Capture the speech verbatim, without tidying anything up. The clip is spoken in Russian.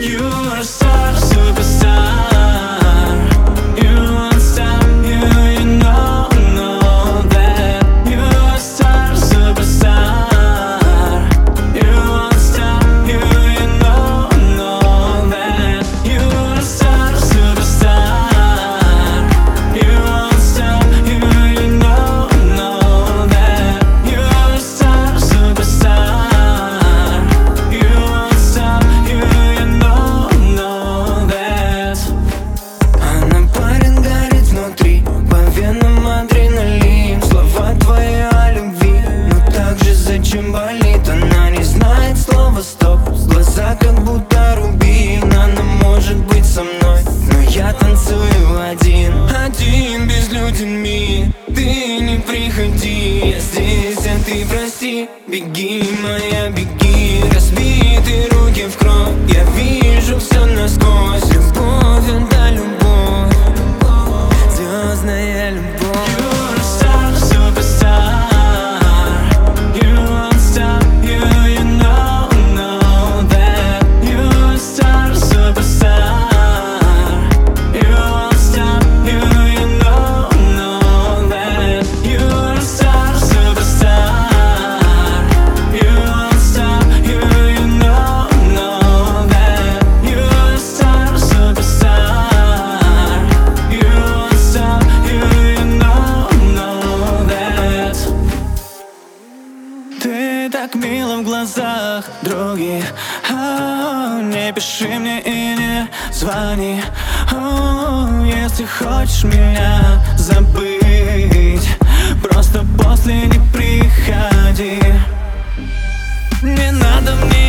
You're a star, superstar. You won't stop, you, you know, know that. You're a star, superstar. You won't stop, you, you know, know that. You're a star, superstar. You won't stop, you, you know, know that. You're a star, superstar. You won't stop, you, you know, know that. Она парит, горит внутри, по венам адреналин. Слова твои о любви, но также зачем болит? Она не знает слова стоп, глаза как будто рубин. Она может быть со мной, но я танцую один. Один, безлюден мир, ты не приходи. Я здесь, а ты прости. Беги, моя, беги. Разбитые руки в кровь, я вижу все насквозь. Любовь, это любовь, звездная любовь. You're a star, superstar. You won't stop, you, you know, know that. You're a star, superstar. You won't stop, you, you know, know that. You're a star, superstar. You won't stop, you, you know, know that. You're a star, superstar. You won't stop, you, you know, know that. Ты так мила в глазах других. Ау, не пиши мне и не звони. Ау, если хочешь меня забыть, просто после не приходи. Не надо мне